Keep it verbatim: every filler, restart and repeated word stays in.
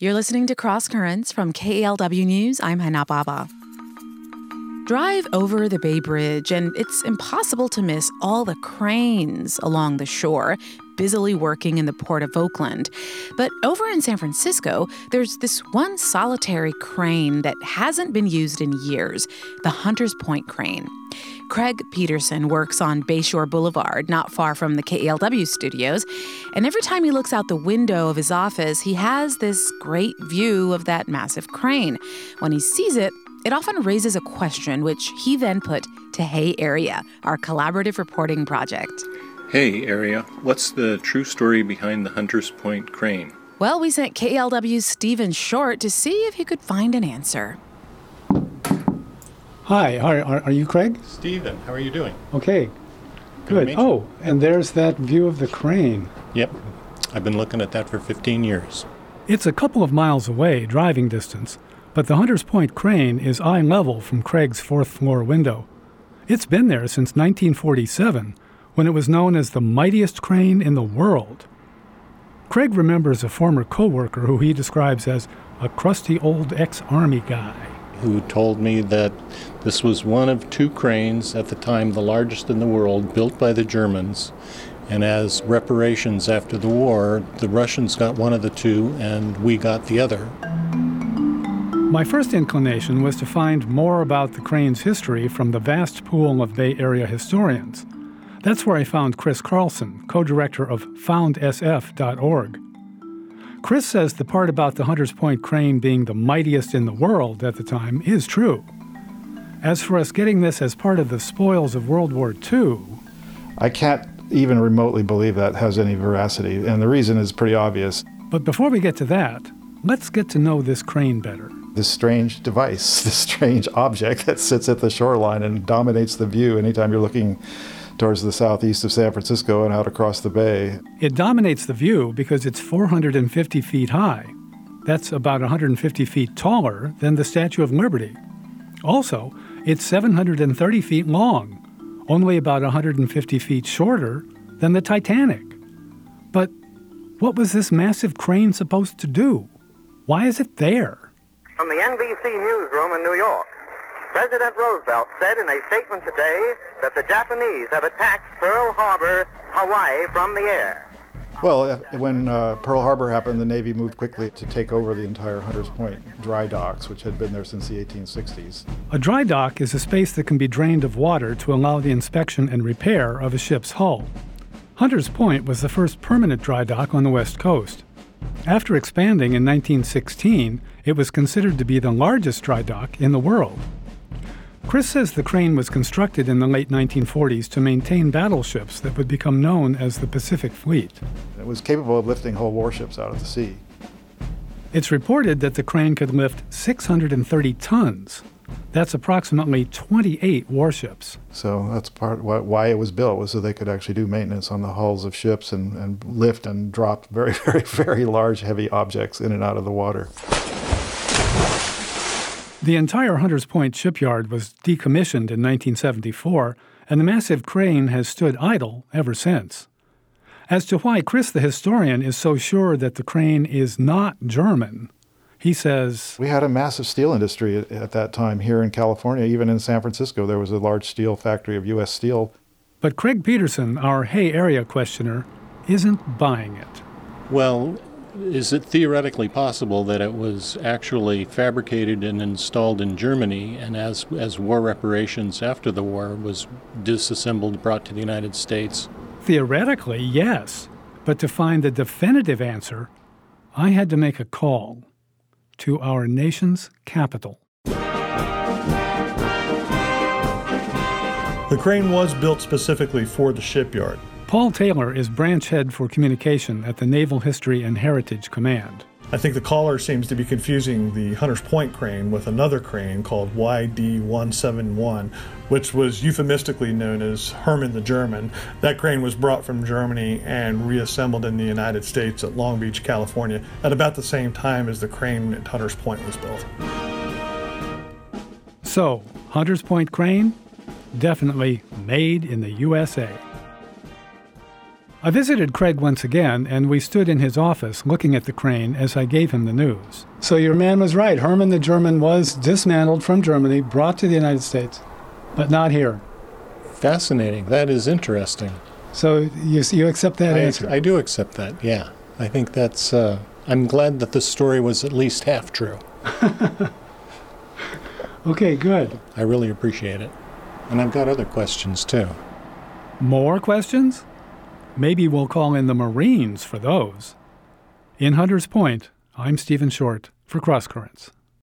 You're listening to Cross Currents from K E L W News. I'm Hana Baba. Drive over the Bay Bridge, and it's impossible to miss all the cranes along the shore, busily working in the Port of Oakland. But over in San Francisco, there's this one solitary crane that hasn't been used in years, the Hunters Point crane. Craig Peterson works on Bayshore Boulevard, not far from the K E L W studios, and every time he looks out the window of his office, he has this great view of that massive crane. When he sees it, it often raises a question, which he then put to Hey Area, our collaborative reporting project. Hey Area, what's the true story behind the Hunters Point crane? Well, we sent K E L W's Stephen Short to see if he could find an answer. Hi, are, are, are you Craig? Stephen, how are you doing? Okay, good. Oh, and there's that view of the crane. Yep, I've been looking at that for fifteen years. It's a couple of miles away, driving distance, but the Hunters Point crane is eye level from Craig's fourth floor window. It's been there since nineteen forty-seven, when it was known as the mightiest crane in the world. Craig remembers a former co-worker who he describes as a crusty old ex-Army guy, who told me that this was one of two cranes, at the time the largest in the world, built by the Germans. And as reparations after the war, the Russians got one of the two and we got the other. My first inclination was to find more about the crane's history from the vast pool of Bay Area historians. That's where I found Chris Carlson, co-director of found S F dot org. Chris says the part about the Hunters Point crane being the mightiest in the world at the time is true. As for us getting this as part of the spoils of World War Two... I can't even remotely believe that has any veracity, and the reason is pretty obvious. But before we get to that, let's get to know this crane better. This strange device, this strange object that sits at the shoreline and dominates the view anytime you're looking towards the southeast of San Francisco and out across the bay. It dominates the view because it's four hundred fifty feet high. That's about one hundred fifty feet taller than the Statue of Liberty. Also, it's seven hundred thirty feet long, only about one hundred fifty feet shorter than the Titanic. But what was this massive crane supposed to do? Why is it there? From the N B C newsroom in New York, President Roosevelt said in a statement today that the Japanese have attacked Pearl Harbor, Hawaii, from the air. Well, when uh, Pearl Harbor happened, the Navy moved quickly to take over the entire Hunters Point dry docks, which had been there since the eighteen sixties. A dry dock is a space that can be drained of water to allow the inspection and repair of a ship's hull. Hunters Point was the first permanent dry dock on the West Coast. After expanding in nineteen sixteen, it was considered to be the largest dry dock in the world. Chris says the crane was constructed in the late nineteen forties to maintain battleships that would become known as the Pacific Fleet. It was capable of lifting whole warships out of the sea. It's reported that the crane could lift six hundred thirty tons. That's approximately twenty-eight warships. So that's part of why it was built, was so they could actually do maintenance on the hulls of ships and, and lift and drop very, very, very large, heavy objects in and out of the water. The entire Hunters Point shipyard was decommissioned in nineteen seventy-four, and the massive crane has stood idle ever since. As to why Chris the historian is so sure that the crane is not German, he says, we had a massive steel industry at, at that time here in California. Even in San Francisco, there was a large steel factory of U S Steel. But Craig Peterson, our Hay Area questioner, isn't buying it. Well, is it theoretically possible that it was actually fabricated and installed in Germany, and as as war reparations after the war was disassembled, brought to the United States? Theoretically, yes. But to find the definitive answer, I had to make a call to our nation's capital. The crane was built specifically for the shipyard. Paul Taylor is branch head for communication at the Naval History and Heritage Command. I think the caller seems to be confusing the Hunters Point crane with another crane called Y D one seventy-one, which was euphemistically known as Hermann the German. That crane was brought from Germany and reassembled in the United States at Long Beach, California, at about the same time as the crane at Hunters Point was built. So, Hunters Point crane? Definitely made in the U S A. I visited Craig once again, and we stood in his office looking at the crane as I gave him the news. So your man was right. Hermann the German was dismantled from Germany, brought to the United States, but not here. Fascinating. That is interesting. So you you accept that I, answer? I do accept that, yeah. I think that's, uh, I'm glad that the story was at least half true. Okay, good. I really appreciate it. And I've got other questions, too. More questions? Maybe we'll call in the Marines for those. In Hunters Point, I'm Stephen Short for Cross Currents.